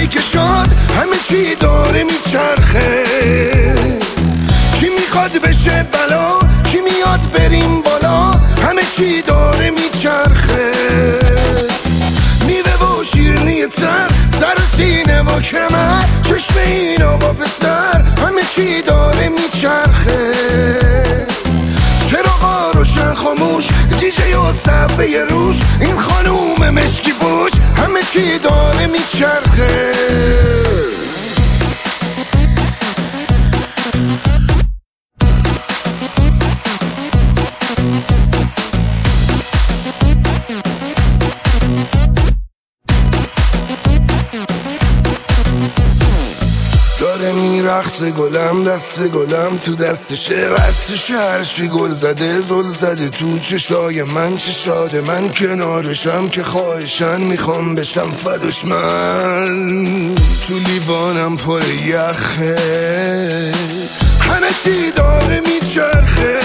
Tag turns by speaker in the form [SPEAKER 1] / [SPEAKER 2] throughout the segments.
[SPEAKER 1] موزیک شاد همه چی داره میچرخه. کی میخواد بشه بلا، کی میاد بریم بالا، همه چی داره میچرخه. میوه و شیرینی تر، سر سینه و کمر، چشم این آقا پسر، همه چی داره میچرخه. چراغا روشن خاموش، دیجی و صفحه روش، این خانوم مشکی پوش، همه چی داره میچرخه. داره میرقص گلم، دست گلم تو دستشه، قصدش هرچی گل زده زل زده تو چشای من. چه شاده من کنارشم که خواهشن میخوام بشم فداش من. تو لیوانم پر یخه، همه چی داره میچرخه.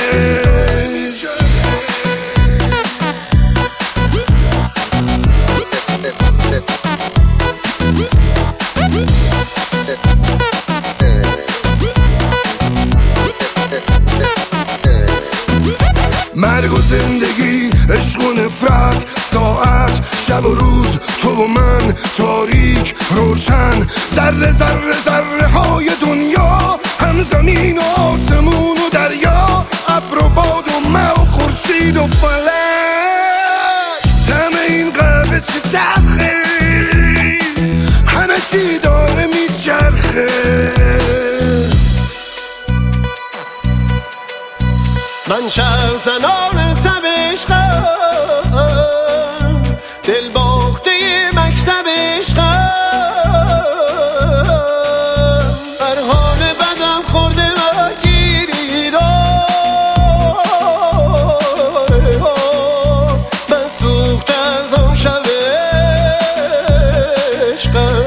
[SPEAKER 1] مرگ و زندگی، عشق و نفرت، ساعت، شب و روز، تو و من، تاریک، روشن، ذره ذره ذره های دنیا، هم زمین و آسمون و دریا، ابر و باد و مه و خورشید و فلک، طعم این قلب چرخه، همه چی داره میچرخه.
[SPEAKER 2] من شهر زنان تب عشقم، دل باخته مکتب عشقم، بر حال بدم خورده و گیرید، من سوخته از آن شب عشقم.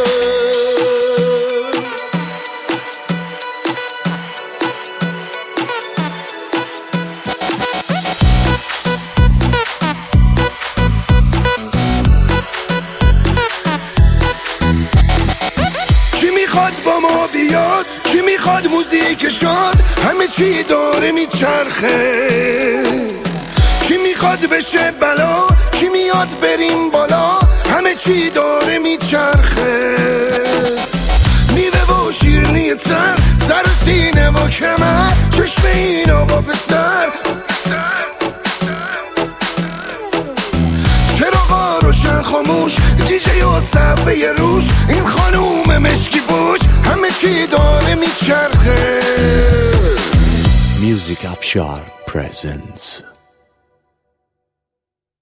[SPEAKER 1] میخواد با ما بیاد، کی میخواد موزیک شاد، همه چی داره میچرخه. کی میخواد بشه بلا، کی میاد بریم بالا، همه چی داره میچرخه. میوه و شیرینی تر، سر سینه و کمر، چشم این آقا پسر، چراغا روشن خاموش، دیجی و صفحه روش، این خانوم مشکی پوش، همه چی داره میچرخه.
[SPEAKER 3] Music Afshar presents